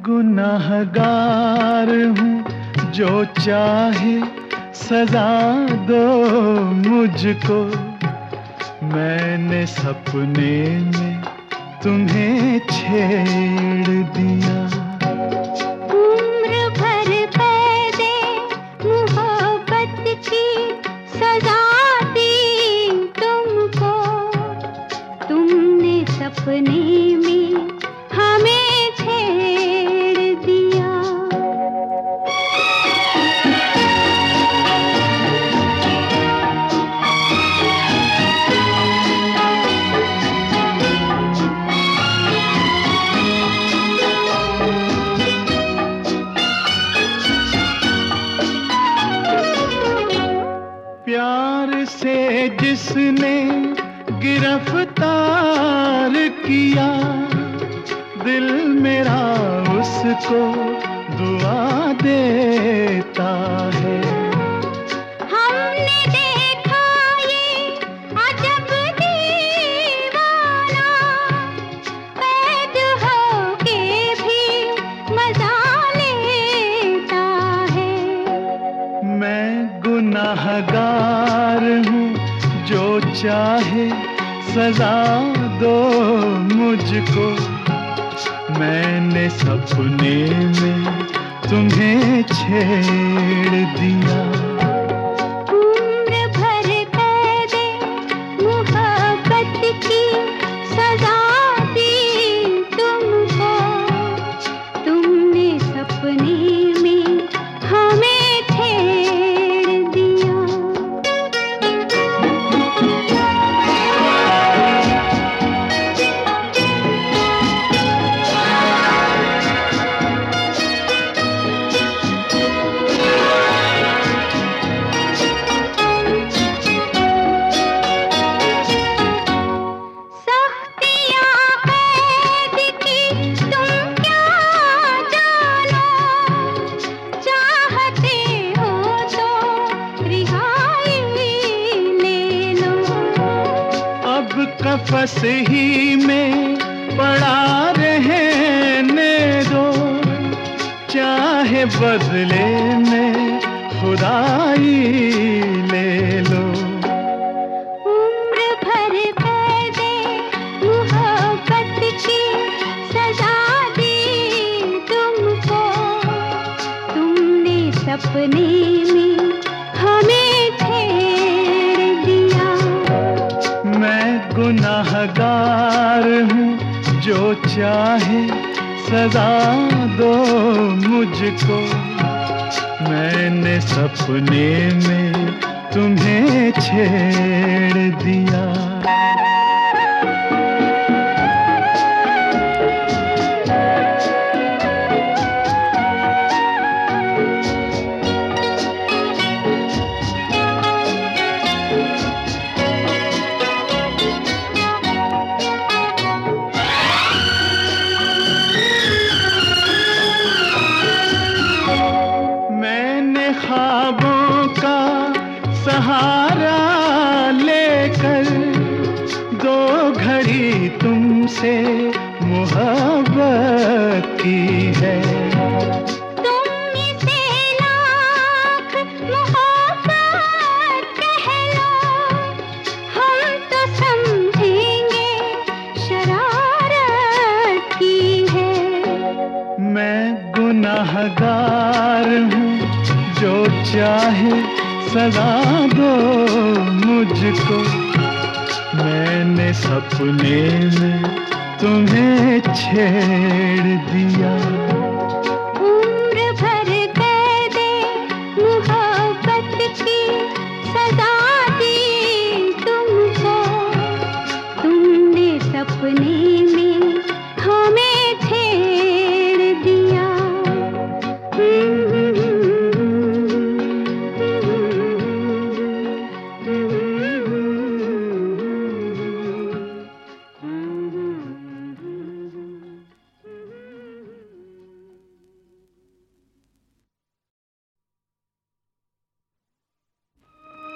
गुनाहगार हूँ, जो चाहे सजा दो मुझको। मैंने सपने में तुम्हें छेड़ दिया। उम्र भर कैदे मोहब्बत की सजा दी तुमको। तुमने सपने में हमें छेड़ दिया। प्यार से जिसने गिरफ्तार किया, दिल मेरा उसको दुआ देता है। हमने देखा ये अजब दीवाना, कैद होके भी मजा लेता है। मैं गुनाहगार हूँ, जो चाहे सजा दो मुझको। मैंने सपने में तुम्हें छेड़ दिया। उम्र भर कैदे मोहब्बत की सजा दी तुमको। तुमने सपने में हमें छेड़ दिया। कफस ही में पड़ा रहने दो, चाहे बदले में खुदाई ले लो। उम्र भर कैदे मोहब्बत की सजा दी तुमको। तुमने सपने में हमें छेड़ दिया। मैं गुनाहगार हूँ, जो चाहे सजा दो मुझको। मैंने सपने में तुम्हें छेड़ दिया। ख्वाबों का सहारा लेकर दो घड़ी तुमसे मोहब्बत की है। तुम से लाख मोहब्बत कह लो, हम तो समझेंगे शरारत की है। मैं गुनाहगार हूँ, जो चाहे सजा दो मुझको। मैंने सपने में तुम्हें छेड़ दिया। उम्र भर कैदे मोहब्बत की सजा दी तुमको। तुमने सपने